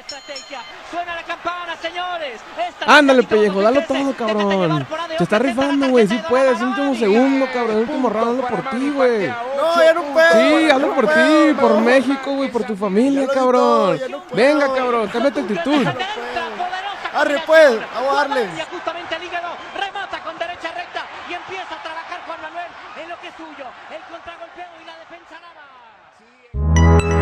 Suena la campana, señores. Ándale, pellejo, dalo todo, cabrón. Te está rifando, güey. Sí puedes, último segundo, cabrón. Último round, hazlo por ti, güey. No, ya no puedo. Sí, hazlo por ti, por México, güey, por tu familia, cabrón. Venga, cabrón, cámbiate actitud. Arre, pues, vamos a darle. Justamente el hígado remata con derecha recta y empieza a trabajar Juan Manuel en lo que es suyo. El contragolpeo y la defensa nada.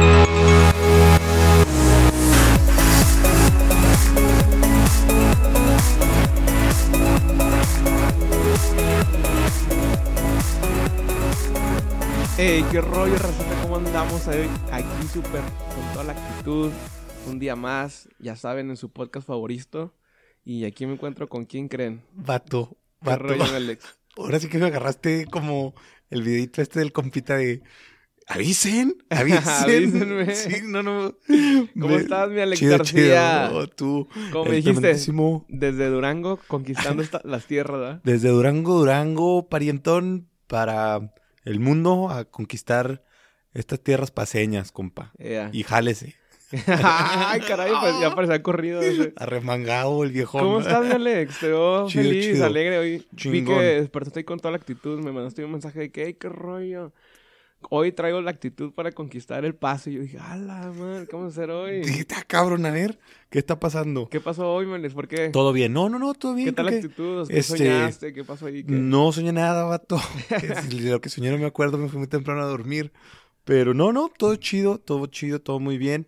Ey, qué rollo, racita, ¿cómo andamos aquí súper con toda la actitud? Un día más, ya saben, en su podcast favorito. Y aquí me encuentro con ¿quién creen? Vato. ¿Qué rollo, Alex? Ahora sí que me agarraste como el videito del compita de... ¡Avisen! Avísenme. Sí, no. ¿Cómo estás, mi Alex Chido, García? chido. Tú. Como me dijiste, desde Durango, conquistando las tierras, ¿verdad? Desde Durango, parientón, para el mundo a conquistar estas tierras paseñas, compa. Yeah. Y jálese. Ay, caray, pues ya parecía corrido ese. Arremangado el viejón. ¿Cómo estás, mi Alex? Te veo Chido, feliz, chido. alegre hoy. Chingón. Vi que despertaste ahí con toda la actitud. Me mandaste un mensaje de que, hey, qué rollo. Hoy traigo la actitud para conquistar el paso. Y yo dije, ala, man, ¿cómo va a ser hoy? Está cabrón, a ver, ¿qué está pasando? ¿Qué pasó hoy, Alex? ¿Por qué? Todo bien. No, todo bien. ¿Qué tal la creo que- actitud? ¿Qué soñaste? ¿Qué pasó ahí? ¿Qué? No soñé nada, vato. De lo que soñé no me acuerdo, me fui muy temprano a dormir. Pero no, todo chido, todo muy bien.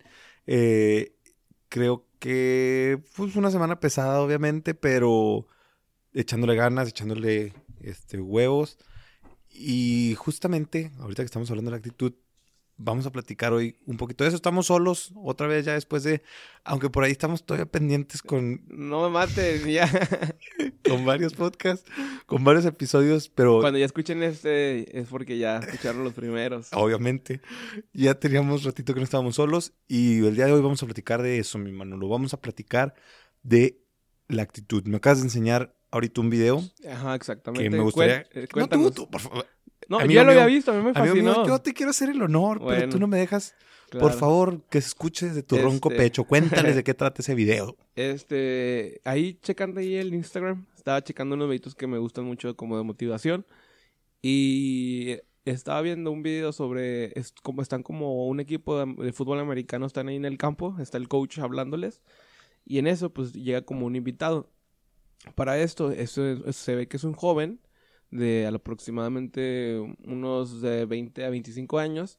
Creo que fue una semana pesada, obviamente, pero echándole ganas, echándole huevos. Y justamente, ahorita que estamos hablando de la actitud, vamos a platicar hoy un poquito de eso. Estamos solos, otra vez ya después de... Aunque por ahí estamos todavía pendientes con No me mates, ya. varios podcasts, con varios episodios, pero... Cuando ya escuchen este, es porque ya escucharon los primeros. Obviamente, ya teníamos ratito que no estábamos solos y el día de hoy vamos a platicar de eso, mi Manolo. Vamos a platicar de la actitud. Me acabas de enseñar ahorita un video Ajá, exactamente. que me gustaría... No, Cuéntanos. tú, por favor. No, Amigo ya lo mío, había visto, a mí me Amigo fascinó. mío, yo te quiero hacer el honor, pero Bueno, tú no me dejas. claro. Por favor, que se escuche desde tu ronco pecho. Cuéntales de qué trata ese video. Ahí checando ahí el Instagram, estaba checando unos videitos que me gustan mucho como de motivación. Y estaba viendo un video sobre cómo están como un equipo de fútbol americano, están ahí en el campo, está el coach hablándoles. Y en eso pues llega como un invitado. Para esto, se ve que es un joven de aproximadamente unos de 20 a 25 años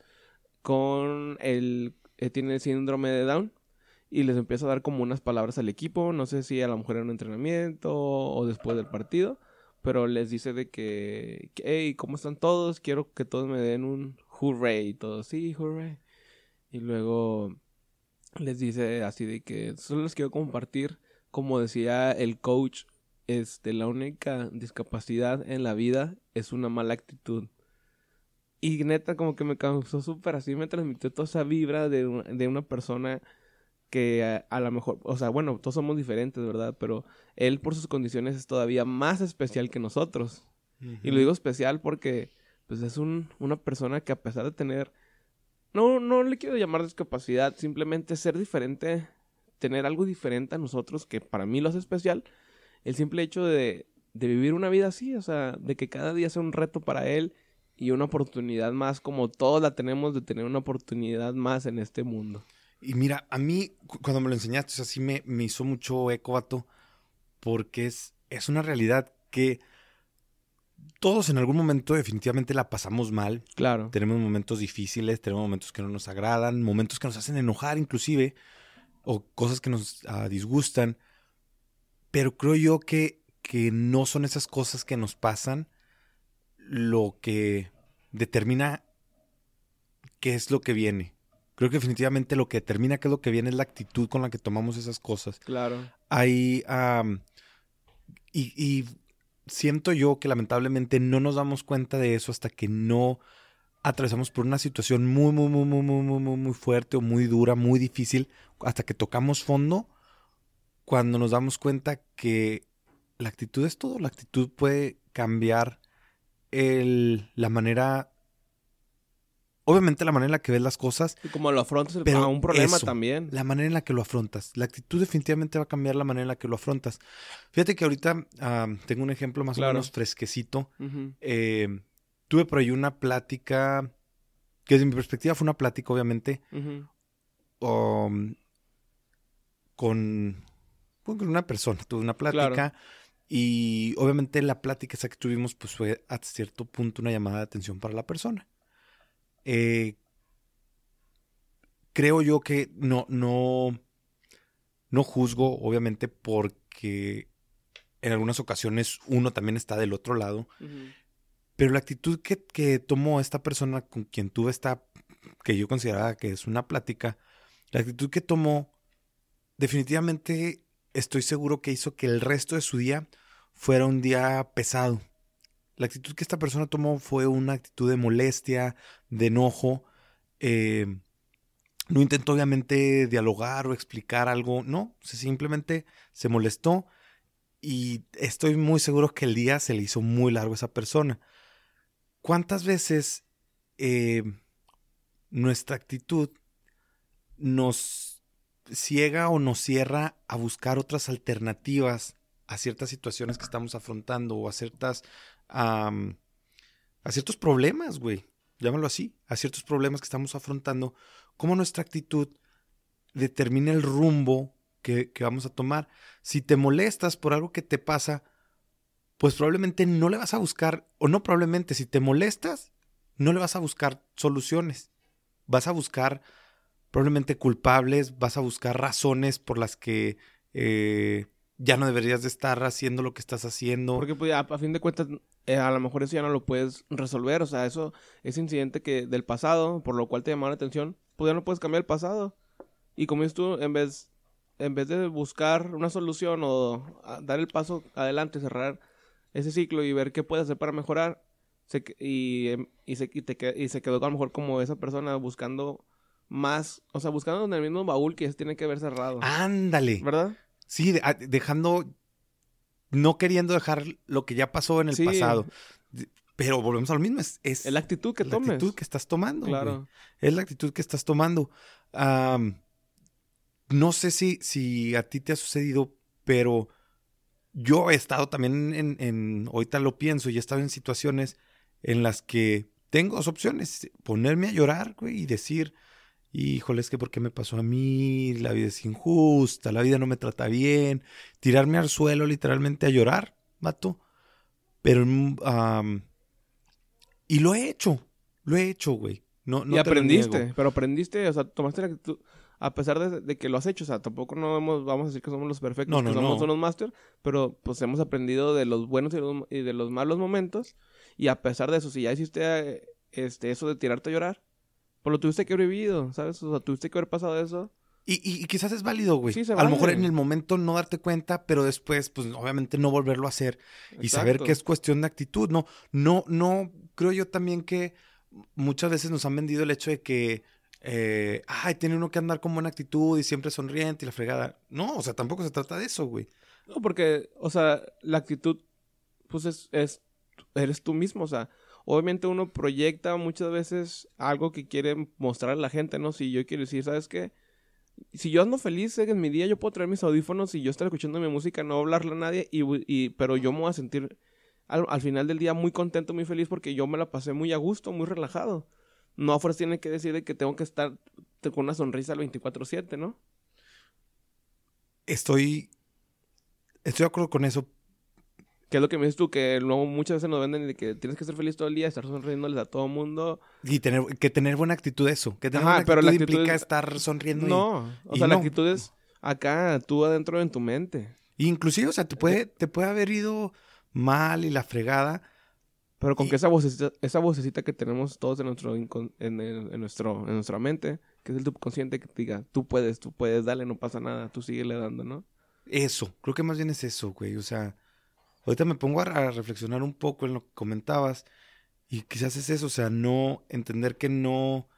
tiene el síndrome de Down y les empieza a dar como unas palabras al equipo, no sé si a lo mejor en un entrenamiento o después del partido, pero les dice de que hey, ¿cómo están todos? Quiero que todos me den un hurray y todos, sí, hurray. Y luego les dice así de que solo les quiero compartir, como decía el coach, la única discapacidad en la vida es una mala actitud. Y neta, como que me causó súper así, me transmitió toda esa vibra de una persona que a lo mejor, o sea, bueno, todos somos diferentes, ¿verdad? Pero él por sus condiciones es todavía más especial que nosotros. Y lo digo especial porque, pues, es una persona que a pesar de tener, no le quiero llamar discapacidad, simplemente ser diferente, tener algo diferente a nosotros que para mí lo hace especial. El simple hecho de vivir una vida así, o sea, de que cada día sea un reto para él y una oportunidad más, como todos la tenemos, de tener una oportunidad más en este mundo. Y mira, a mí, cuando me lo enseñaste, o sea, sí me hizo mucho eco, vato, porque es una realidad que todos en algún momento definitivamente la pasamos mal. Claro. Tenemos momentos difíciles, tenemos momentos que no nos agradan, momentos que nos hacen enojar inclusive, o cosas que nos disgustan. Pero creo yo que no son esas cosas que nos pasan lo que determina qué es lo que viene. Creo que definitivamente lo que determina qué es lo que viene es la actitud con la que tomamos esas cosas. Claro. Hay, y siento yo que lamentablemente no nos damos cuenta de eso hasta que no atravesamos por una situación muy fuerte o muy dura, muy difícil, hasta que tocamos fondo, cuando nos damos cuenta que la actitud es todo. La actitud puede cambiar la manera obviamente la manera en la que ves las cosas, Y como lo afrontas pero a un problema eso, también. la manera en la que lo afrontas. La actitud definitivamente va a cambiar la manera en la que lo afrontas. Fíjate que ahorita tengo un ejemplo más o Claro. menos fresquecito. Ujú. Tuve por ahí una plática, que desde mi perspectiva fue una plática, obviamente, Ujú. con una persona. Tuve una plática Claro. y obviamente la plática esa que tuvimos pues fue a cierto punto una llamada de atención para la persona. Creo yo que no juzgo, obviamente, porque en algunas ocasiones uno también está del otro lado. Ujú. Pero la actitud que tomó esta persona con quien tuve que yo consideraba que es una plática, la actitud que tomó, definitivamente estoy seguro que hizo que el resto de su día fuera un día pesado. La actitud que esta persona tomó fue una actitud de molestia, de enojo. No intentó obviamente dialogar o explicar algo, no, simplemente se molestó y estoy muy seguro que el día se le hizo muy largo a esa persona. ¿Cuántas veces nuestra actitud nos ciega o nos cierra a buscar otras alternativas a ciertas situaciones que estamos afrontando o a ciertos problemas, güey? Llámalo así, a ciertos problemas que estamos afrontando, cómo nuestra actitud determina el rumbo que vamos a tomar. Si te molestas por algo que te pasa, pues probablemente no le vas a buscar, o no probablemente, si te molestas, no le vas a buscar soluciones. Vas a buscar probablemente culpables, vas a buscar razones por las que ya no deberías de estar haciendo lo que estás haciendo. Porque pues, a fin de cuentas, a lo mejor eso ya no lo puedes resolver. O sea, ese incidente del pasado, por lo cual te llamó la atención, pues ya no puedes cambiar el pasado. Y como dices tú, en vez de buscar una solución o dar el paso adelante, cerrar ese ciclo y ver qué puedes hacer para mejorar, se quedó a lo mejor como esa persona buscando más, o sea, buscando en el mismo baúl que ya se tiene que haber cerrado. ¡Ándale! ¿Verdad? Sí, no queriendo dejar lo que ya pasó en el Sí. pasado. Pero volvemos a lo mismo, es la actitud que tomes. La actitud que estás tomando. Claro. Güey. Es la actitud que estás tomando. No sé si a ti te ha sucedido, pero yo he estado también ahorita lo pienso, y he estado en situaciones en las que tengo dos opciones: ponerme a llorar, güey, y decir, híjole, es que ¿por qué me pasó a mí? La vida es injusta, la vida no me trata bien. Tirarme al suelo literalmente a llorar, vato. Pero, y lo he hecho, güey. No y aprendiste, niego. pero aprendiste, o sea, tomaste la actitud, a pesar de que lo has hecho, o sea, tampoco vamos a decir que somos los perfectos, que somos unos máster, pero pues hemos aprendido de los buenos y de los malos momentos, y a pesar de eso, si ya hiciste eso de tirarte a llorar, pues lo tuviste que haber vivido, ¿sabes? O sea, tuviste que haber pasado eso. Y quizás es válido, güey. Sí, se a vale. lo mejor en el momento no darte cuenta, pero después, pues obviamente no volverlo a hacer. Y saber que es cuestión de actitud. No, creo yo también que muchas veces nos han vendido el hecho de que, tiene uno que andar con buena actitud y siempre sonriente y la fregada. No, o sea, tampoco se trata de eso, güey. No, porque, o sea, la actitud, pues eres tú mismo, o sea, obviamente uno proyecta muchas veces algo que quiere mostrar a la gente, ¿no? Si yo quiero decir, ¿sabes qué? Si yo ando feliz en mi día, yo puedo traer mis audífonos y yo estar escuchando mi música, no hablarle a nadie, pero yo me voy a sentir al final del día muy contento, muy feliz, porque yo me la pasé muy a gusto, muy relajado. No a fuerza tiene que decir de que tengo que estar con una sonrisa al 24/7, ¿no? Estoy de acuerdo con eso. ¿Qué es lo que me dices tú? Que luego muchas veces nos venden de que tienes que ser feliz todo el día, estar sonriéndoles a todo el mundo. Y tener buena actitud, eso. Que tener buena actitud, pero la actitud implica es... estar sonriendo. No, la actitud es acá, tú adentro en tu mente. Inclusive, o sea, te puede haber ido mal y la fregada. Pero con que esa vocecita que tenemos todos en nuestra mente, que es el subconsciente, que te diga, tú puedes, dale, no pasa nada, tú síguele dando, ¿no? Eso, creo que más bien es eso, güey. O sea, ahorita me pongo a reflexionar un poco en lo que comentabas y quizás es eso, o sea, no entender que no...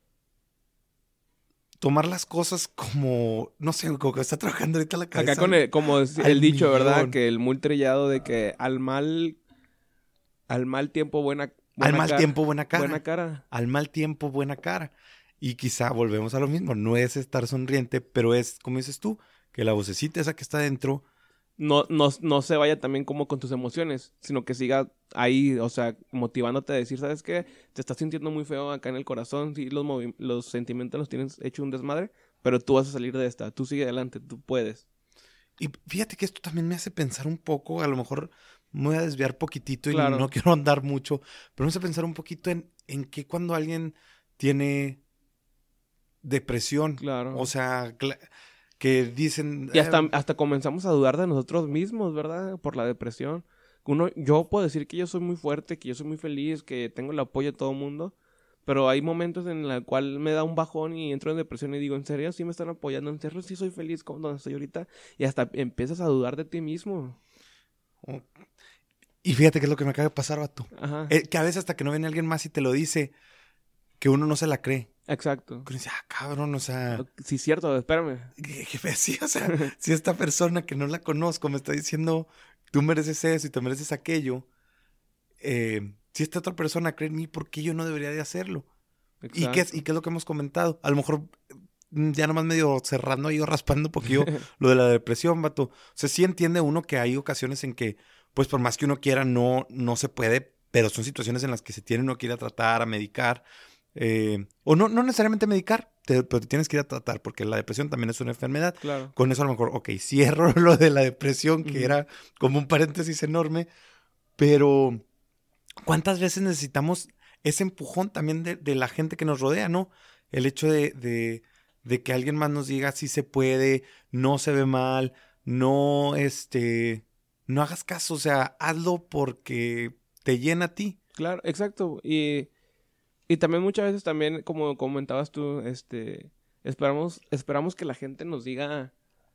Tomar las cosas como, no sé, como que está trabajando ahorita la cabeza. Acá como el dicho, millón. ¿Verdad? Que el muy trillado de que al mal tiempo buena Al mal tiempo, buena cara. Buena cara. Al mal tiempo, buena cara. Y quizá volvemos a lo mismo. No es estar sonriente, pero es, como dices tú, que la vocecita esa que está dentro... No se vaya también como con tus emociones, sino que siga ahí, o sea, motivándote a decir, ¿sabes qué? Te estás sintiendo muy feo acá en el corazón, sí, los sentimientos los tienes hecho un desmadre, pero tú vas a salir de esta, tú sigue adelante, tú puedes. Y fíjate que esto también me hace pensar un poco, a lo mejor me voy a desviar poquitito y Claro. no quiero andar mucho, pero me hace pensar un poquito en que cuando alguien tiene depresión, Claro. o sea, que dicen... Y hasta comenzamos a dudar de nosotros mismos, ¿verdad? Por la depresión. Yo puedo decir que yo soy muy fuerte, que yo soy muy feliz, que tengo el apoyo de todo el mundo, pero hay momentos en los cuales me da un bajón y entro en depresión y digo, ¿en serio sí me están apoyando? ¿En serio sí soy feliz como donde estoy ahorita? Y hasta empiezas a dudar de ti mismo. Y fíjate qué es lo que me acaba de pasar, vato. Ajá. Que a veces hasta que no viene alguien más y te lo dice, que uno no se la cree. Exacto. Que uno dice, cabrón, o sea... Sí, cierto, espérame. Sí, o sea, si esta persona que no la conozco me está diciendo, tú mereces eso y te mereces aquello, si esta otra persona cree en mí, ¿por qué yo no debería de hacerlo? ¿Y qué es lo que hemos comentado? A lo mejor ya nomás medio cerrando ahí o raspando un poquillo lo de la depresión, vato. O sea, sí entiende uno que hay ocasiones en que, pues por más que uno quiera, no se puede, pero son situaciones en las que se tiene uno que ir a tratar, a medicar, o no necesariamente medicar, pero te tienes que ir a tratar, porque la depresión también es una enfermedad. Claro. Con eso a lo mejor, cierro lo de la depresión, que era como un paréntesis enorme, pero ¿cuántas veces necesitamos ese empujón también de la gente que nos rodea, no? El hecho de que alguien más nos diga si se puede, no se ve mal, no hagas caso, o sea, hazlo porque te llena a ti. Claro, exacto. Y también muchas veces también, como comentabas tú, esperamos que la gente nos diga,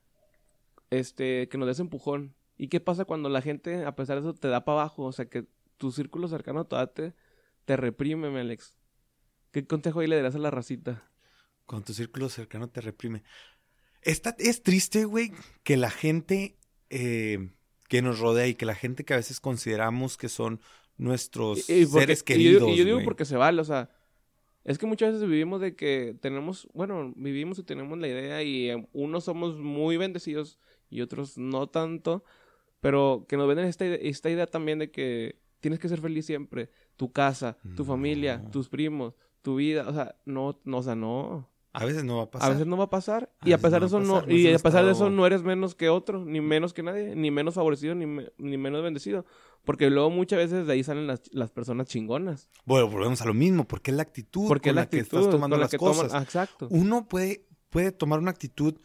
que nos dé ese empujón. ¿Y qué pasa cuando la gente, a pesar de eso, te da para abajo? O sea, que tu círculo cercano todavía te reprime, mi Alex. ¿Qué consejo ahí le darás a la racita? Cuando tu círculo cercano te reprime. Es triste, güey, que la gente que nos rodea y que la gente que a veces consideramos que son nuestros seres queridos, y yo digo porque se vale, o sea, es que muchas veces vivimos de que vivimos y tenemos la idea y unos somos muy bendecidos y otros no tanto, pero que nos venden esta idea también de que tienes que ser feliz siempre, tu casa, tu familia, tus primos, tu vida, o sea, no. A veces no va a pasar. A veces no va a pasar. Y a pesar de eso no eres menos que otro, ni menos que nadie, ni menos favorecido, ni menos bendecido. Porque luego muchas veces de ahí salen las personas chingonas. Bueno, volvemos a lo mismo, porque es la actitud Porque con es la la que actitud estás tomando las cosas. Exacto. Uno puede tomar una actitud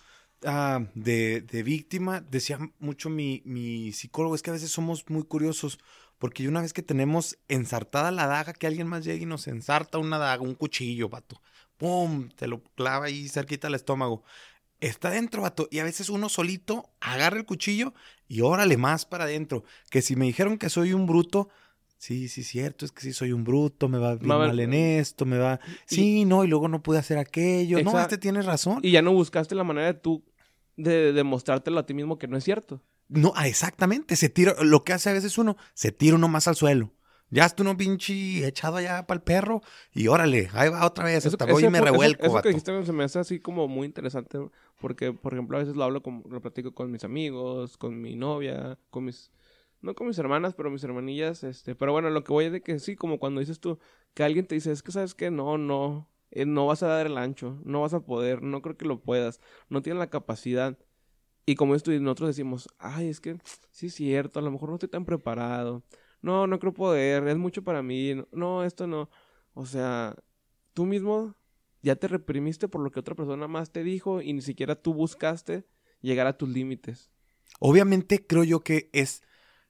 de víctima. Decía mucho mi psicólogo, es que a veces somos muy curiosos, porque una vez que tenemos ensartada la daga, que alguien más llegue y nos ensarta una daga, un cuchillo, vato. ¡Pum! Te lo clava ahí cerquita al estómago. Está dentro, vato. Y a veces uno solito agarra el cuchillo y órale más para adentro. Que si me dijeron que soy un bruto, sí, cierto, es que sí soy un bruto, me va bien mal en esto, me va... Sí, no, y luego no pude hacer aquello. No, tienes razón. Y ya no buscaste la manera de demostrártelo a ti mismo que no es cierto. No, exactamente. Lo que hace a veces uno, se tira uno más al suelo. Ya está uno pinche echado allá para el perro y órale, ahí va otra vez, hasta voy y me revuelco, eso vato. que dijiste se me hace así como muy interesante porque, por ejemplo, a veces lo platico con mis amigos, con mi novia, no con mis hermanas, pero mis hermanillas, pero bueno, lo que voy es de que sí, como cuando dices tú, que alguien te dice, es que sabes que no vas a dar el ancho, no vas a poder, no creo que lo puedas, no tienes la capacidad. Y como esto, nosotros decimos, ay, es que sí es cierto, a lo mejor no estoy tan preparado. No creo poder, es mucho para mí. No, esto no. O sea, tú mismo ya te reprimiste por lo que otra persona más te dijo y ni siquiera tú buscaste llegar a tus límites. Obviamente creo yo que es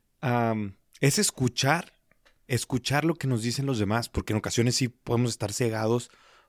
escuchar lo que nos dicen los demás, porque en ocasiones sí podemos estar cegados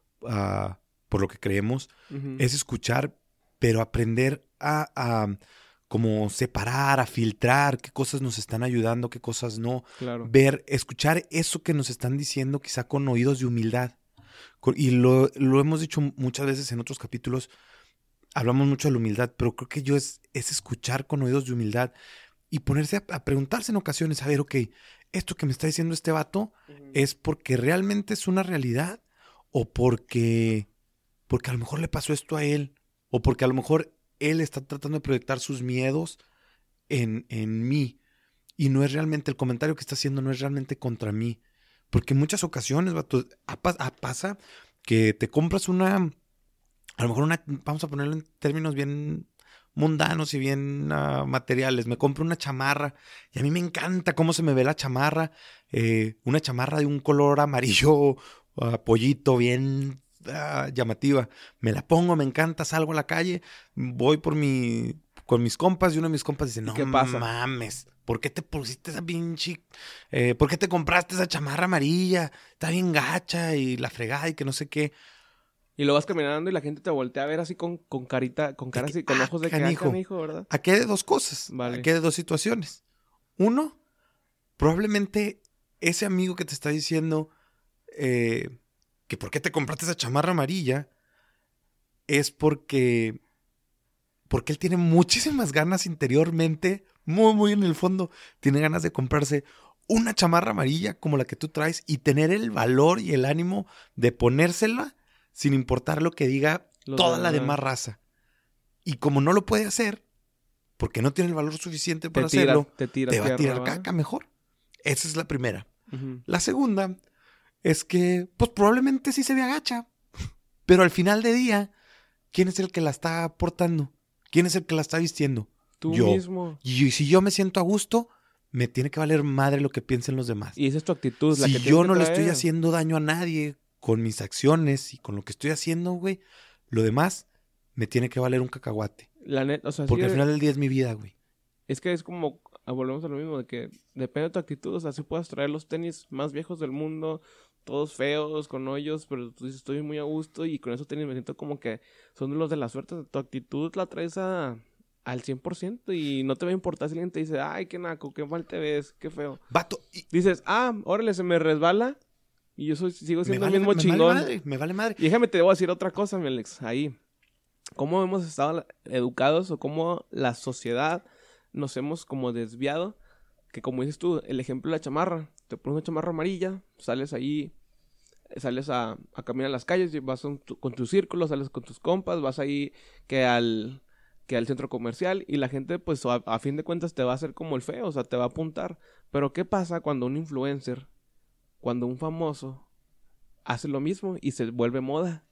por lo que creemos. Uh-huh. Es escuchar, pero aprender a como separar, a filtrar qué cosas nos están ayudando, qué cosas no. Claro. Escuchar eso que nos están diciendo quizá con oídos de humildad. Y lo hemos dicho muchas veces en otros capítulos, hablamos mucho de la humildad, pero creo que es escuchar con oídos de humildad y ponerse a preguntarse en ocasiones, a ver, esto que me está diciendo este vato es porque realmente es una realidad o porque a lo mejor le pasó esto a él o porque a lo mejor él está tratando de proyectar sus miedos en mí y no es realmente, el comentario que está haciendo no es realmente contra mí. Porque en muchas ocasiones, vato, pasa que te compras a lo mejor vamos a ponerlo en términos bien mundanos y bien materiales. Me compro una chamarra y a mí me encanta cómo se me ve la chamarra. Una chamarra de un color amarillo, pollito, bien llamativa. Me la pongo, me encanta, salgo a la calle, voy con mis compas y uno de mis compas dice, no qué pasa? mames, ¿por qué te pusiste esa pinche? ¿Por qué te compraste esa chamarra amarilla? Está bien gacha y la fregada y que no sé qué. Y lo vas caminando y la gente te voltea a ver así con carita, con cara así, con ojos de canijo, ¿verdad? Aquí hay de dos cosas. Vale. Aquí hay de dos situaciones. Uno, probablemente ese amigo que te está diciendo que por qué te compraste esa chamarra amarilla es porque él tiene muchísimas ganas interiormente, muy, muy en el fondo, tiene ganas de comprarse una chamarra amarilla como la que tú traes y tener el valor y el ánimo de ponérsela sin importar lo que diga toda la demás raza. Y como no lo puede hacer, porque no tiene el valor suficiente para hacerlo, te va a tirar caca mejor. Esa es la primera. La segunda es que, pues probablemente sí se ve agacha, pero al final de día, ¿quién es el que la está aportando? ¿Quién es el que la está vistiendo? Tú yo mismo. Y si yo me siento a gusto, me tiene que valer madre lo que piensen los demás. Y esa es tu actitud. Si yo no le estoy haciendo daño a nadie con mis acciones y con lo que estoy haciendo, güey, lo demás me tiene que valer un cacahuate. La neta, o sea, porque al final del día es mi vida, güey. Es que es como, volvemos a lo mismo, de que depende de tu actitud. O sea, si puedes traer los tenis más viejos del mundo, todos feos, con hoyos, pero tú dices, estoy muy a gusto y con esos tenis me siento como que son los de la suerte. Tu actitud la traes al 100% y no te va a importar si alguien te dice, ay, qué naco, qué mal te ves, qué feo. Vato. Dices, órale, se me resbala y yo sigo siendo el mismo chingón. Me vale madre. Y déjame te voy a decir otra cosa, mi Alex, ahí. ¿Cómo hemos estado educados o cómo la sociedad nos hemos como desviado? Que como dices tú, el ejemplo de la chamarra. Te pones una chamarra amarilla, sales ahí, sales a caminar a las calles, vas con tu círculo, sales con tus compas, vas ahí que al centro comercial y la gente pues a fin de cuentas te va a hacer como el feo, o sea, te va a apuntar. Pero ¿qué pasa cuando un influencer, cuando un famoso hace lo mismo y se vuelve moda?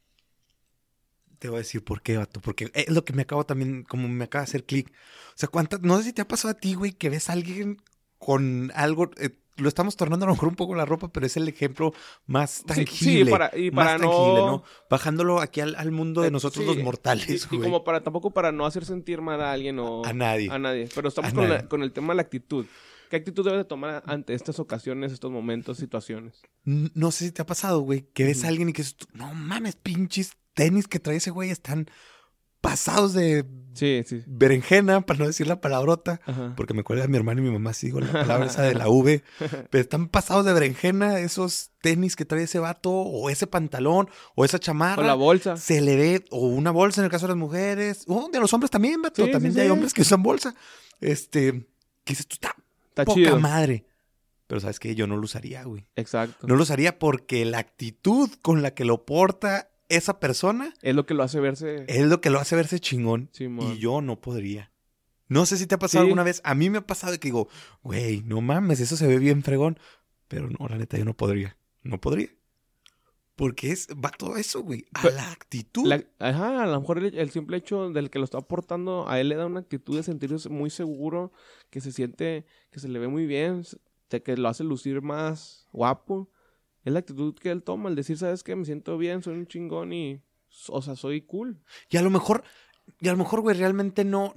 Te voy a decir por qué, vato. Porque es lo que me acabo también, como me acaba de hacer clic. O sea, no sé si te ha pasado a ti, güey, que ves a alguien con algo... lo estamos tornando a lo mejor un poco la ropa, pero es el ejemplo más tangible. Sí, más tangible, ¿no? Bajándolo aquí al mundo de nosotros los mortales, güey. Y como tampoco para no hacer sentir mal a alguien o... A nadie. Pero estamos con el tema de la actitud. ¿Qué actitud debes de tomar ante estas ocasiones, estos momentos, situaciones? No sé si te ha pasado, güey, que ves a alguien y que dices, no mames, pinches tenis que trae ese güey están pasados de berenjena, para no decir la palabrota, porque me acuerdo de mi hermano y mi mamá, sí digo la palabra esa de la V, pero están pasados de berenjena esos tenis que trae ese vato, o ese pantalón, o esa chamarra. O la bolsa. Se le ve, o una bolsa en el caso de las mujeres, o de los hombres también, vato, también hay hombres que usan bolsa. Que dices, tú está poca chido. Madre. Pero ¿sabes qué? Yo no lo usaría, güey. Exacto. No lo usaría porque la actitud con la que lo porta esa persona... Es lo que lo hace verse... Es lo que lo hace verse chingón. Sí, y yo no podría. No sé si te ha pasado alguna vez. A mí me ha pasado que digo, güey, no mames, eso se ve bien fregón. Pero no, la neta, yo no podría. No podría. Porque va todo eso, güey. La actitud. A lo mejor el simple hecho del que lo está aportando, a él le da una actitud de sentirse muy seguro, que se siente, que se le ve muy bien, que lo hace lucir más guapo. Es la actitud que él toma, el decir, ¿sabes qué? Me siento bien, soy un chingón y... O sea, soy cool. Y a lo mejor, güey, realmente no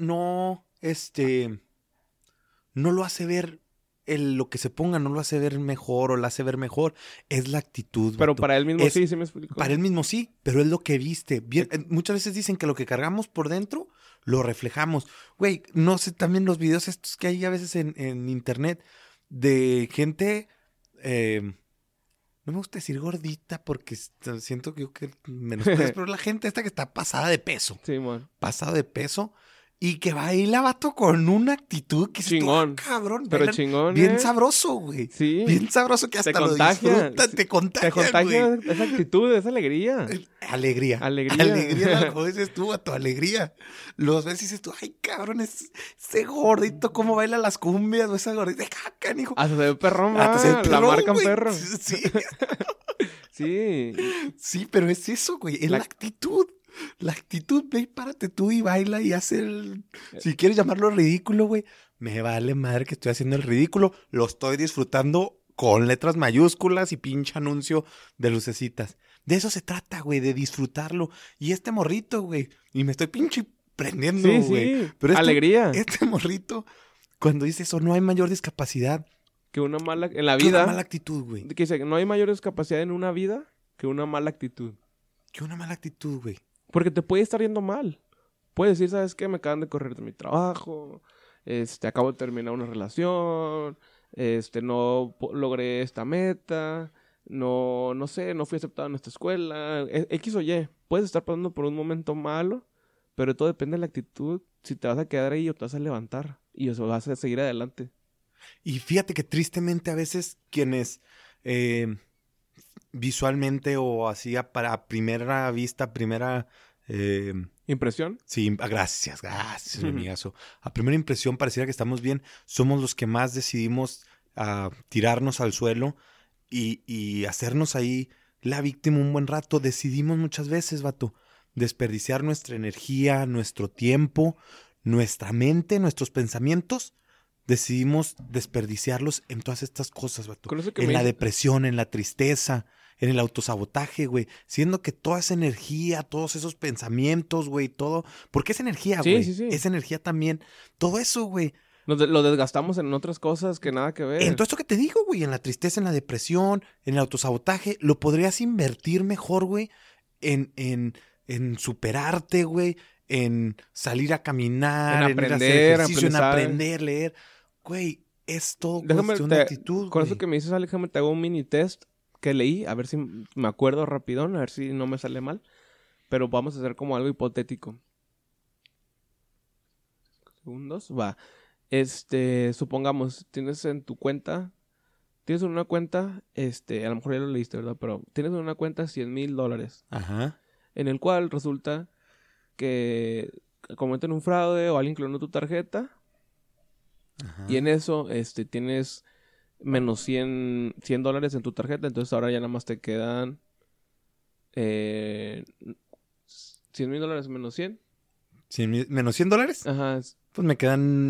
lo hace ver lo que se ponga, no lo hace ver mejor o lo hace ver mejor. Es la actitud, pero vato. Para él mismo sí me explico. Para él mismo sí, pero es lo que viste. Bien, muchas veces dicen que lo que cargamos por dentro, lo reflejamos. Güey, no sé, también los videos estos que hay a veces en internet de gente... no me gusta decir gordita porque siento que menosprecio, pero la gente esta que está pasada de peso. Sí, man. Pasada de peso Y que baila, vato, con una actitud que Chingón. cabrón. Pero bailan chingón, bien sabroso, güey. Sí. Bien sabroso que hasta Te lo contagia. disfrutan, te contagia, Te contagia güey. esa actitud, esa alegría. Alegría. Alegría. Como dices tú, vato, alegría. Los ves y dices tú, ay, cabrón, ese gordito, cómo baila las cumbias, o esa gordita, canijo. Hasta se ve perrón, Hasta se ve la perrón, marcan güey. perro. Sí, Sí. sí, pero es eso, güey, es la actitud. La actitud, ve, párate tú y baila y haz el... Si quieres llamarlo ridículo, güey, me vale madre que estoy haciendo el ridículo. Lo estoy disfrutando con letras mayúsculas y pinche anuncio de lucecitas. De eso se trata, güey, de disfrutarlo. Y este morrito, güey, y me estoy pinche prendiendo, güey. Sí. Pero Alegría. Este morrito, cuando dice eso, no hay mayor discapacidad Que una mala... En la que una vida... mala actitud, güey. Que dice que no hay mayor discapacidad en una vida que una mala actitud. Que una mala actitud, güey. Porque te puede estar yendo mal. Puedes decir, ¿sabes qué? Me acaban de correr de mi trabajo. Acabo de terminar una relación. Logré esta meta. No sé, no fui aceptado en esta escuela. X o Y. Puedes estar pasando por un momento malo, pero todo depende de la actitud. Si te vas a quedar ahí o te vas a levantar. Y eso vas a seguir adelante. Y fíjate que tristemente a veces quienes visualmente o así a primera vista, ¿Impresión? sí, gracias, mi amigazo. A primera impresión pareciera que estamos bien. Somos los que más decidimos tirarnos al suelo y hacernos ahí la víctima un buen rato. Decidimos muchas veces, vato, desperdiciar nuestra energía, nuestro tiempo, nuestra mente, nuestros pensamientos. Decidimos desperdiciarlos en todas estas cosas, vato. En la depresión, en la tristeza, en el autosabotaje, güey. Siendo que toda esa energía, todos esos pensamientos, güey, todo... Porque es energía, güey. Sí. Es energía también. Todo eso, güey. Lo desgastamos en otras cosas que nada que ver. En todo esto que te digo, güey. En la tristeza, en la depresión, en el autosabotaje. Lo podrías invertir mejor, güey. En superarte, güey. En salir a caminar, en ir a hacer ejercicio, en aprender, leer. Güey, es todo cuestión de actitud, con güey. eso que me dices, Alex, déjame te hago un mini test que leí, a ver si me acuerdo rapidón, a ver si no me sale mal. Pero vamos a hacer como algo hipotético. Segundos, va. Supongamos, tienes en tu cuenta, tienes una cuenta, a lo mejor ya lo leíste, ¿verdad? Pero tienes en una cuenta $100,000. Ajá. En el cual resulta que cometen un fraude o alguien clonó tu tarjeta. Ajá. Y en eso, tienes menos $100 en tu tarjeta. Entonces ahora ya nada más te quedan $100,000 menos 100. ¿Menos $100? Ajá. Pues me quedan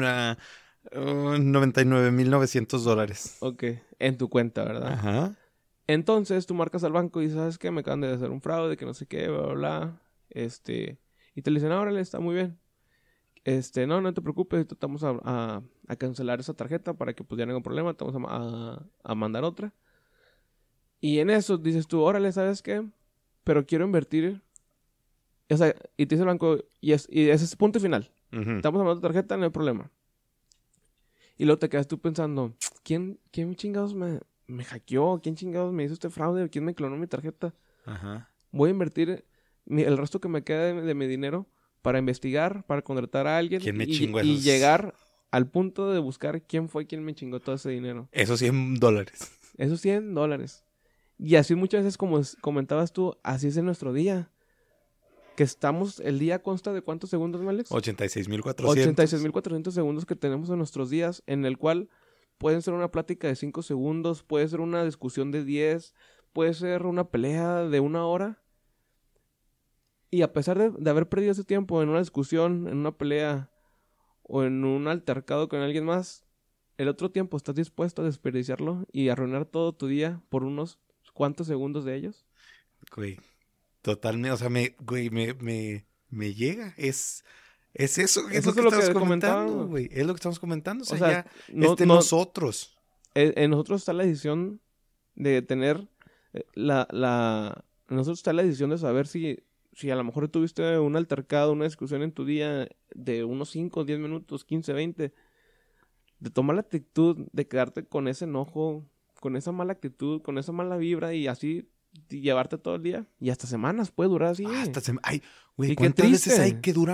$99,900. Ok. En tu cuenta, ¿verdad? Ajá. Entonces tú marcas al banco y dices, ¿sabes qué? Me acaban de hacer un fraude, que no sé qué, bla, bla, bla. Y te dicen, órale, está muy bien. No te preocupes, te vamos a cancelar esa tarjeta para que pues ya no haya problema, te vamos a mandar otra. Y en eso dices tú, órale, ¿sabes qué? Pero quiero invertir. O sea, y te dice el banco, y ese es el punto final. Uh-huh. Estamos mandando tu tarjeta, no hay problema. Y luego te quedas tú pensando, ¿quién chingados me hackeó? ¿Quién chingados me hizo este fraude? ¿Quién me clonó mi tarjeta? Ajá. Voy a invertir el resto que me queda de mi dinero para investigar, para contratar a alguien y llegar al punto de buscar quién fue quien me chingó todo ese dinero. Esos $100. Esos $100. Y así muchas veces, como comentabas tú, así es en nuestro día. Que el día consta de ¿cuántos segundos, Alex? 86,400. 86,400 segundos que tenemos en nuestros días, en el cual pueden ser una plática de 5 segundos, puede ser una discusión de 10, puede ser una pelea de 1 hora. Y a pesar de haber perdido ese tiempo en una discusión, en una pelea o en un altercado con alguien más, el otro tiempo estás dispuesto a desperdiciarlo y arruinar todo tu día por unos cuantos segundos de ellos. Güey, totalmente, o sea, me llega, es eso, es lo que estamos comentando, güey, es lo que estamos comentando, o sea ya nosotros. En nosotros está la decisión de tener en nosotros está la decisión de saber si a lo mejor tuviste un altercado, una discusión en tu día de unos 5, 10 minutos, 15, 20, de tomar la actitud de quedarte con ese enojo, con esa mala actitud, con esa mala vibra y así llevarte todo el día y hasta semanas puede durar así. Ay, güey, ¿cuántas veces hay que dura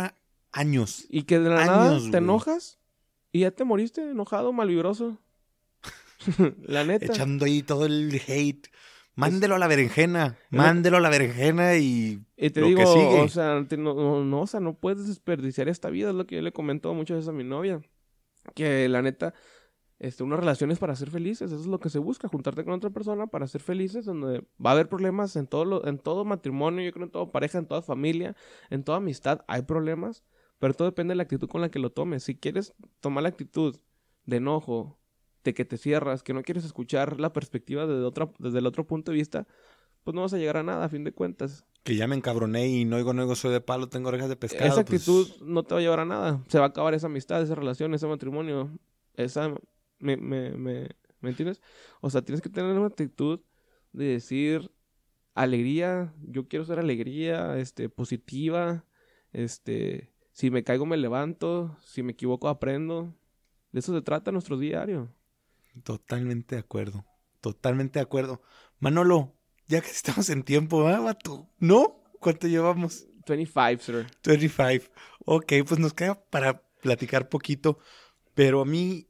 Años. Y que de la nada Años, te güey. enojas y ya te moriste enojado, malvibroso. La neta. Echando ahí todo el hate. Mándelo a la berenjena. Mándelo a la berenjena y Y te lo digo, que sigue. o sea, o sea, no puedes desperdiciar esta vida, es lo que yo le comento muchas veces a mi novia. Que la neta, una relación es para ser felices, eso es lo que se busca, juntarte con otra persona para ser felices, donde va a haber problemas en todo matrimonio, yo creo en toda pareja, en toda familia, en toda amistad, hay problemas, pero todo depende de la actitud con la que lo tomes. Si quieres tomar la actitud de enojo, de que te cierras, que no quieres escuchar la perspectiva desde el otro punto de vista, pues no vas a llegar a nada, a fin de cuentas. Que ya me encabroné y no oigo, soy de palo, tengo orejas de pescado. Esa actitud Pues, no te va a llevar a nada. Se va a acabar esa amistad, esa relación, ese matrimonio. ¿Me entiendes? O sea, tienes que tener una actitud de decir alegría. Yo quiero ser alegría, positiva. Si me caigo me levanto. Si me equivoco aprendo. De eso se trata nuestro diario. totalmente de acuerdo. Totalmente de acuerdo. Manolo, ya que estamos en tiempo, ¿ah, vato? ¿No? ¿Cuánto llevamos? 25, sir. 25. Ok, pues nos queda para platicar poquito. Pero a mí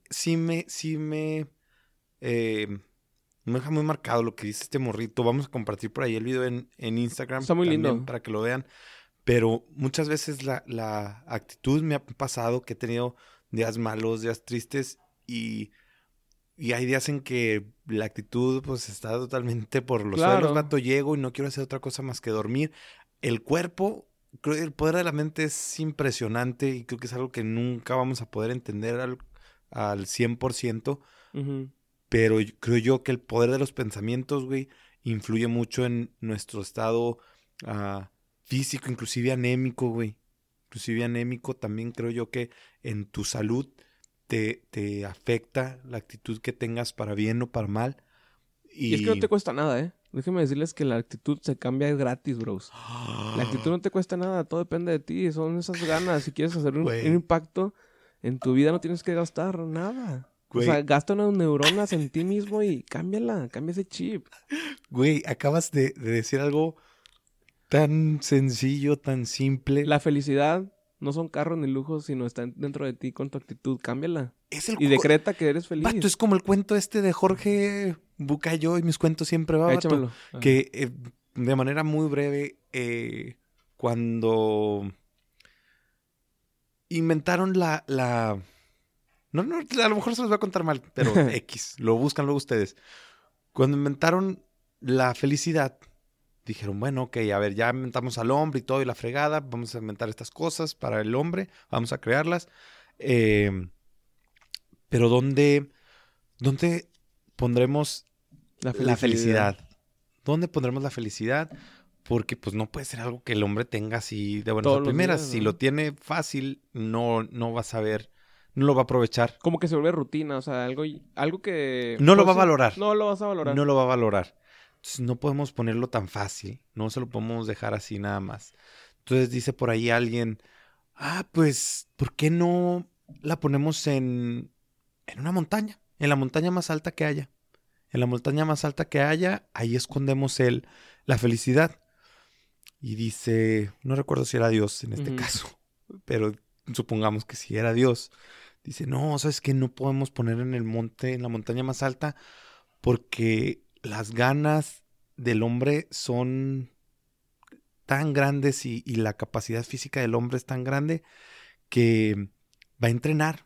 me deja muy marcado lo que dice este morrito. Vamos a compartir por ahí el video en Instagram. Está muy también lindo. para que lo vean. Pero muchas veces la actitud me ha pasado que he tenido días malos, días tristes y hay días en que la actitud pues está totalmente por los Claro. suelos, vato. Llego y no quiero hacer otra cosa más que dormir. El cuerpo, creo que el poder de la mente es impresionante y creo que es algo que nunca vamos a poder entender al 100%. Ujú. Pero creo yo que el poder de los pensamientos, güey, influye mucho en nuestro estado físico, inclusive anémico, güey. Inclusive anémico, también creo yo que en tu salud te afecta la actitud que tengas para bien o para mal. Y es que no te cuesta nada, ¿eh? Déjenme decirles que la actitud se cambia gratis, bros. La actitud no te cuesta nada, todo depende de ti. Son esas ganas. Si quieres hacer un Güey. impacto en tu vida, no tienes que gastar nada. Güey. O sea, gasta unas neuronas en ti mismo y cambia ese chip. Güey, acabas de decir algo tan sencillo, tan simple. La felicidad no son carros ni lujos, sino están dentro de ti con tu actitud. Cámbiala. Es el Y decreta que eres feliz. Vato, es como el cuento de Jorge Bucayó y mis cuentos siempre va, vato. Échamelo. Ajá. Que de manera muy breve, cuando inventaron No, a lo mejor se los voy a contar mal, pero X, lo buscan luego ustedes. Cuando inventaron la felicidad, dijeron, bueno, ok, a ver, ya inventamos al hombre y todo y la fregada, vamos a inventar estas cosas para el hombre, vamos a crearlas. Pero ¿dónde pondremos la felicidad? ¿Dónde pondremos la felicidad? Porque pues no puede ser algo que el hombre tenga así de buenas Todos a los primeras. días, ¿no? Si lo tiene fácil, no va a saber, no lo va a aprovechar. Como que se vuelve rutina, o sea, algo que... No lo pues, va a valorar. No lo vas a valorar. No lo va a valorar. Entonces no podemos ponerlo tan fácil. No se lo podemos dejar así nada más. Entonces dice por ahí alguien, pues, ¿por qué no la ponemos en una montaña? En la montaña más alta que haya. En la montaña más alta que haya, ahí escondemos la felicidad. Y dice, no recuerdo si era Dios en este caso, pero supongamos que sí era Dios. Dice, no, ¿sabes qué? No podemos poner en la montaña más alta, porque las ganas del hombre son tan grandes y la capacidad física del hombre es tan grande que va a entrenar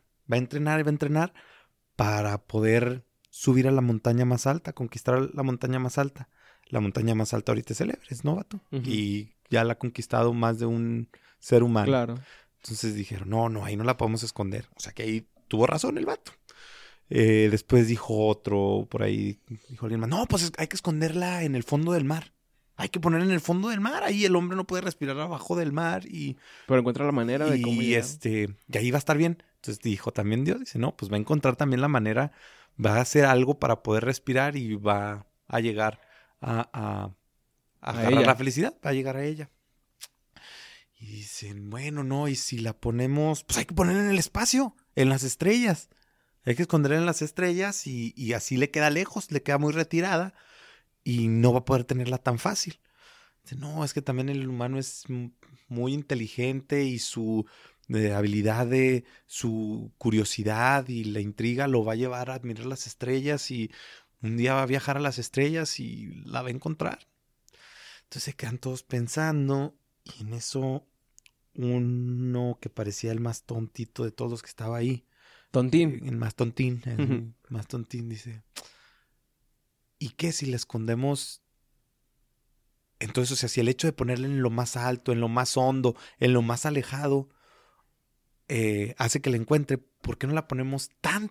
para poder subir a la montaña más alta, conquistar la montaña más alta. La montaña más alta ahorita es el Everest, ¿no, vato? Uh-huh. Y ya la ha conquistado más de un ser humano. Claro. Entonces dijeron, no, ahí no la podemos esconder. O sea que ahí tuvo razón el vato. Después dijo otro, por ahí, dijo alguien más, no, pues hay que esconderla en el fondo del mar. Hay que ponerla en el fondo del mar. Ahí el hombre no puede respirar abajo del mar Pero encuentra la manera de cómo llegar. Y ahí va a estar bien. Entonces dijo también Dios, dice, no, pues va a encontrar también la manera, va a hacer algo para poder respirar y va a llegar a agarrar la felicidad, va a llegar a ella. Y dicen, bueno, no, y si la ponemos, pues hay que ponerla en el espacio, en las estrellas. Hay que esconderla en las estrellas y así le queda lejos, le queda muy retirada y no va a poder tenerla tan fácil. Dice, no, es que también el humano es muy inteligente y su habilidad de su curiosidad y la intriga lo va a llevar a admirar las estrellas y un día va a viajar a las estrellas y la va a encontrar. Entonces se quedan todos pensando y en eso uno que parecía el más tontito de todos los que estaba ahí, Tontín. el más tontín, más tontín dice, ¿y qué si le escondemos? Entonces, o sea, si el hecho de ponerle en lo más alto, en lo más hondo, en lo más alejado, hace que la encuentre, ¿por qué no la ponemos tan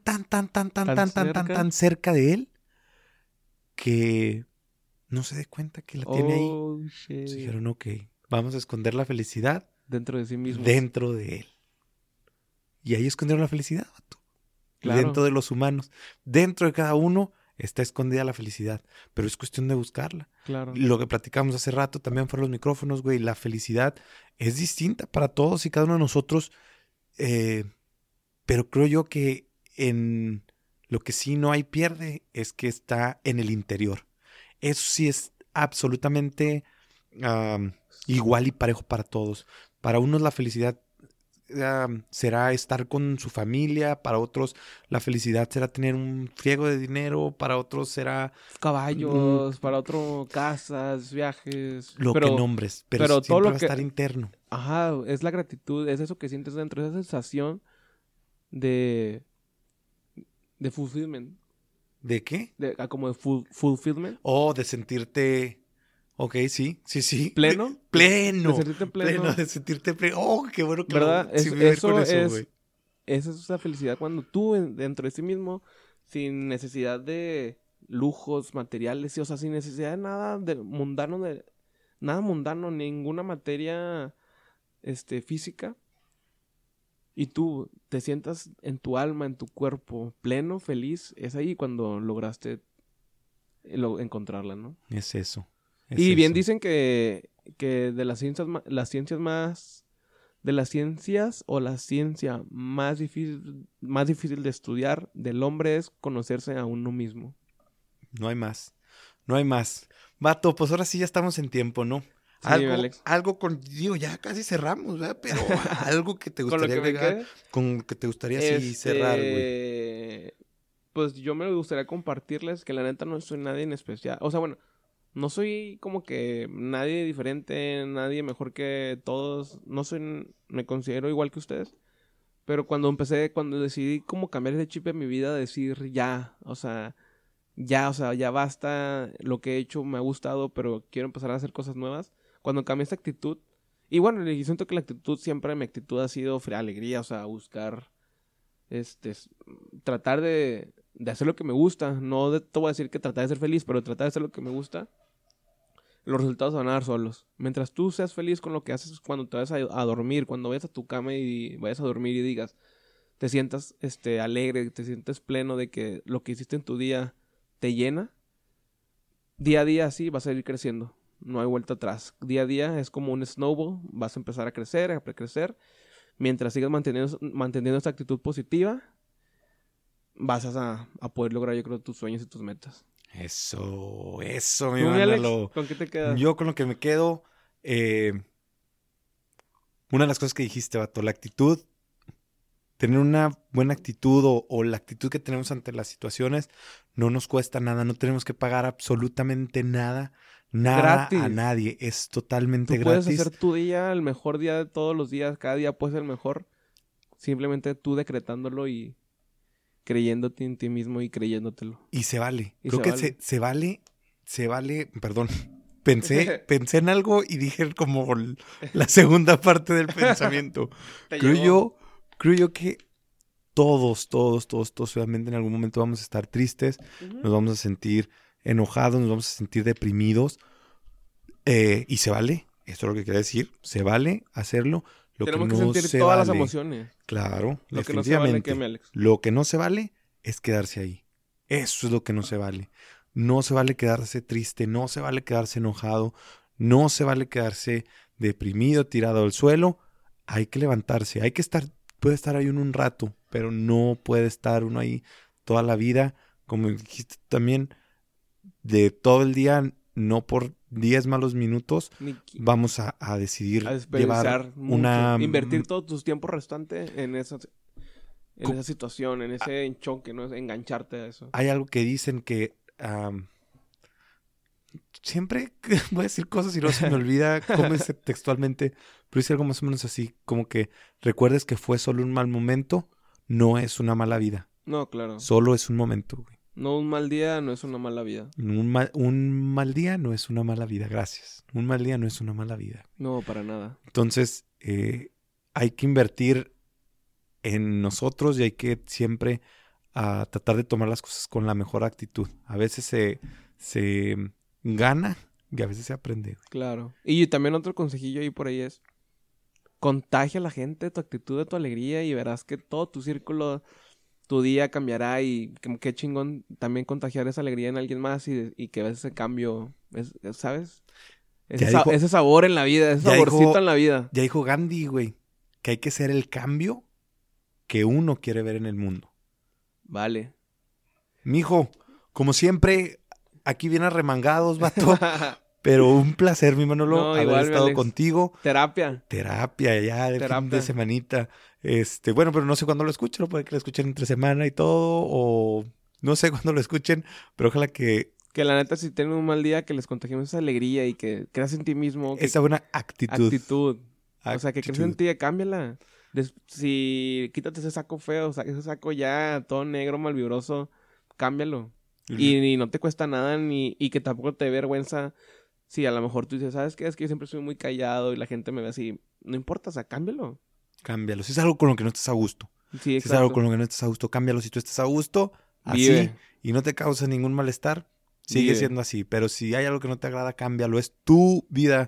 cerca de él que no se dé cuenta que la tiene ahí? Shit. Entonces dijeron, ok, vamos a esconder la felicidad Dentro de sí mismo. dentro de él. Y ahí escondieron la felicidad, vato. Claro. Dentro de los humanos. Dentro de cada uno está escondida la felicidad, pero es cuestión de buscarla. Claro. Lo que platicamos hace rato también fueron los micrófonos, güey. La felicidad es distinta para todos y cada uno de nosotros. Pero creo yo que en lo que sí no hay pierde es que está en el interior. Eso sí es absolutamente igual y parejo para todos. Para unos la felicidad será estar con su familia, para otros la felicidad será tener un friego de dinero, para otros será caballos, para otro casas, viajes. lo que nombres, pero todo siempre lo va a estar interno. Ajá, es la gratitud, es eso que sientes dentro, esa sensación de fulfillment. ¿De qué? Como de fulfillment. De sentirte... Ok, sí. ¿Pleno? Pleno. De sentirte pleno. De sentirte pleno. Oh, qué bueno que ¿verdad? sí me ver con eso, güey. Esa es la felicidad cuando tú dentro de sí mismo, sin necesidad de lujos materiales, o sea, sin necesidad de nada nada mundano, ninguna materia física, y tú te sientas en tu alma, en tu cuerpo, pleno, feliz, es ahí cuando lograste encontrarla, ¿no? Es eso. Y bien dicen que de las ciencias más de las ciencias o la ciencia más difícil de estudiar del hombre es conocerse a uno mismo. No hay más. Vato, pues ahora sí ya estamos en tiempo, ¿no? Sí, Alex. Algo digo, ya casi cerramos, ¿verdad? Pero algo que te gustaría agregar, con que te gustaría así cerrar, güey. Pues yo me gustaría compartirles que la neta no soy nadie en especial. O sea, bueno, no soy como que nadie diferente, nadie mejor que todos. Me considero igual que ustedes. Pero cuando decidí como cambiar ese chip en mi vida, decir ya basta, lo que he hecho me ha gustado, pero quiero empezar a hacer cosas nuevas. Cuando cambié esta actitud, y bueno, yo siento que mi actitud ha sido alegría, o sea, buscar, tratar de hacer lo que me gusta. No te voy a decir que tratar de ser feliz, pero tratar de hacer lo que me gusta. Los resultados van a dar solos. Mientras tú seas feliz con lo que haces cuando te vayas a dormir, cuando vayas a tu cama y vayas a dormir y digas, te sientas alegre, te sientes pleno de que lo que hiciste en tu día te llena, día a día así vas a ir creciendo. No hay vuelta atrás. Día a día es como un snowball, vas a empezar a crecer, Mientras sigas manteniendo esta actitud positiva, vas a poder lograr, yo creo, tus sueños y tus metas. Eso, mi ¿Tú, Alex, Manolo. ¿con qué te quedas? Yo con lo que me quedo, una de las cosas que dijiste, vato, la actitud, tener una buena actitud o la actitud que tenemos ante las situaciones no nos cuesta nada, no tenemos que pagar absolutamente nada gratis a nadie, es totalmente gratis. Puedes hacer tu día el mejor día de todos los días, cada día puede ser el mejor, simplemente tú decretándolo y creyéndote en ti mismo y creyéndotelo. Y se vale. Creo que se vale, perdón. Pensé en algo y dije como la segunda parte del pensamiento. Creo yo que todos, obviamente en algún momento vamos a estar tristes, nos vamos a sentir enojados, nos vamos a sentir deprimidos. Y se vale, esto es lo que quería decir, se vale hacerlo. Tenemos que sentir todas las emociones. Claro, lo que no se vale, Alex. Lo que no se vale es quedarse ahí. Eso es lo que no se vale. No se vale quedarse triste, no se vale quedarse enojado, no se vale quedarse deprimido, tirado al suelo. Hay que levantarse, puede estar ahí uno un rato, pero no puede estar uno ahí toda la vida. Como dijiste también, de todo el día, no por 10 malos minutos vamos a decidir llevar invertir todo tu tiempo restante en esa situación, en ese enchoque, ¿no? Engancharte a eso. Hay algo que dicen que siempre voy a decir cosas y no se me olvida cómo dice textualmente, pero dice algo más o menos así, como que recuerdes que fue solo un mal momento, no es una mala vida. No, claro. Solo es un momento, güey. No, un mal día no es una mala vida. Un mal día no es una mala vida, gracias. Un mal día no es una mala vida. No, para nada. Entonces, hay que invertir en nosotros y hay que siempre tratar de tomar las cosas con la mejor actitud. A veces se gana y a veces se aprende. Claro. Y también otro consejillo ahí por ahí es: contagia a la gente tu actitud, de tu alegría, y verás que todo tu círculo, tu día cambiará. Y qué chingón también contagiar esa alegría en alguien más y que veas ese cambio, ¿sabes? Ese sabor en la vida, ese saborcito en la vida. Ya dijo Gandhi, güey, que hay que ser el cambio que uno quiere ver en el mundo. Vale. Mijo, como siempre, aquí bien arremangados, vato. Pero un placer, mi Manolo, haber estado contigo. Terapia ya de fin de semanita. Bueno, pero no sé cuándo lo escuchen, ¿no? Puede que lo escuchen entre semana y todo, o no sé cuándo lo escuchen, pero ojalá que la neta, si tienen un mal día, que les contagiemos esa alegría y que creas en ti mismo. Esa buena actitud. O sea, que creas en ti, cámbiala. Si quítate ese saco feo, ese saco ya todo negro, malvibroso, cámbialo. Y no te cuesta nada, y que tampoco te dé vergüenza. Si a lo mejor tú dices, ¿sabes qué? Es que yo siempre soy muy callado y la gente me ve así. No importa, o sea, cámbialo. Cámbialo. Si es algo con lo que no estés a gusto. Sí, si es algo con lo que no estés a gusto, cámbialo. Si tú estás a gusto, así, vive. Y no te causa ningún malestar, sigue siendo así. Pero si hay algo que no te agrada, cámbialo. Es tu vida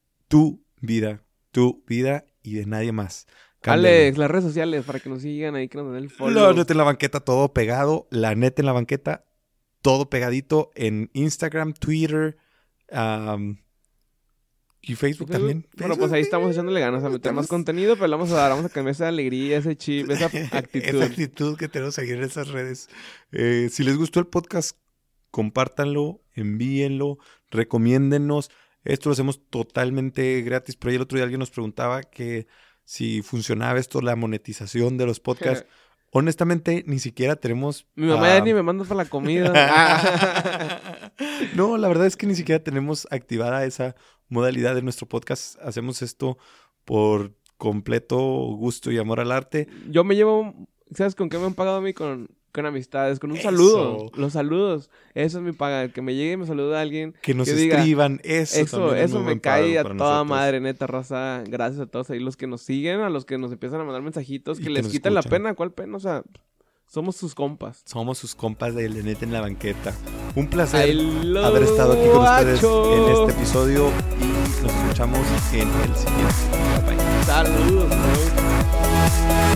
y de nadie más. Cámbialo. Alex, las redes sociales para que nos sigan ahí, que nos den el follow. La neta en la banqueta, todo pegado. La neta en la banqueta, todo pegadito en Instagram, Twitter, y Facebook también. Bueno, pues ahí estamos echándole ganas a meter más contenido, pero vamos a cambiar esa alegría, ese chip, esa actitud. Esa actitud que tenemos aquí en esas redes. Si les gustó el podcast, compártanlo, envíenlo, recomiéndennos. Esto lo hacemos totalmente gratis. Pero ahí el otro día alguien nos preguntaba que si funcionaba esto, la monetización de los podcasts. Honestamente, ni siquiera tenemos... Mi mamá ya ni me manda para la comida. No, la verdad es que ni siquiera tenemos activada esa modalidad de nuestro podcast. Hacemos esto por completo gusto y amor al arte. Yo me llevo... ¿Sabes con qué me han pagado a mí? Con amistades, con un saludo. Los saludos. Eso es mi paga. Que me llegue y me salude a alguien. Que nos escriban. Eso me cae a toda madre, neta, raza. Gracias a todos ahí los que nos siguen, a los que nos empiezan a mandar mensajitos, que les quitan la pena. ¿Cuál pena? O sea, somos sus compas. Somos sus compas de Neta en la banqueta. Un placer haber estado aquí con ustedes en este episodio y nos escuchamos en el siguiente. Bye bye. Saludos.